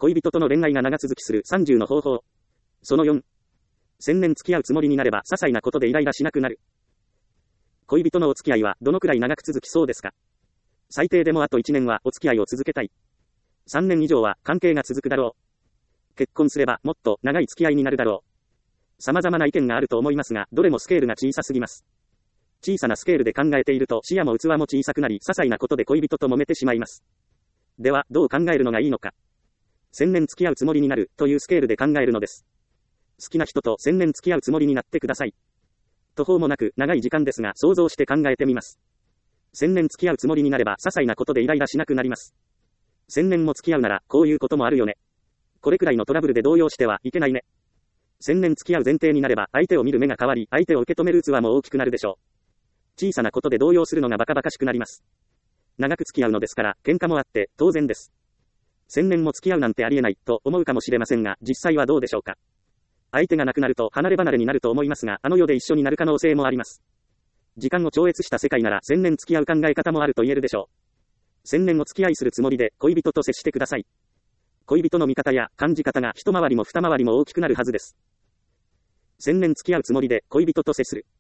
恋人との恋愛が長続きする30の方法。その4。1000年付き合うつもりになれば、些細なことでイライラしなくなる。恋人のお付き合いはどのくらい長く続きそうですか？最低でもあと1年はお付き合いを続けたい。3年以上は関係が続くだろう。結婚すればもっと長い付き合いになるだろう。様々な意見があると思いますが、どれもスケールが小さすぎます。小さなスケールで考えていると視野も器も小さくなり、些細なことで恋人と揉めてしまいます。では、どう考えるのがいいのか。1000年付き合うつもりになるというスケールで考えるのです。好きな人と1000年付き合うつもりになってください。途方もなく長い時間ですが、想像して考えてみます。1000年付き合うつもりになれば、些細なことでイライラしなくなります。1000年も付き合うなら、こういうこともあるよね。これくらいのトラブルで動揺してはいけないね。1000年付き合う前提になれば、相手を見る目が変わり、相手を受け止める器も大きくなるでしょう。小さなことで動揺するのがバカバカしくなります。長く付き合うのですから、喧嘩もあって当然です。1000年も付き合うなんてありえないと思うかもしれませんが、実際はどうでしょうか。相手が亡くなると離れ離れになると思いますが、あの世で一緒になる可能性もあります。時間を超越した世界なら1000年付き合う考え方もあると言えるでしょう。1000年お付き合いするつもりで恋人と接してください。恋人の見方や感じ方が一回りも二回りも大きくなるはずです。1000年付き合うつもりで恋人と接する。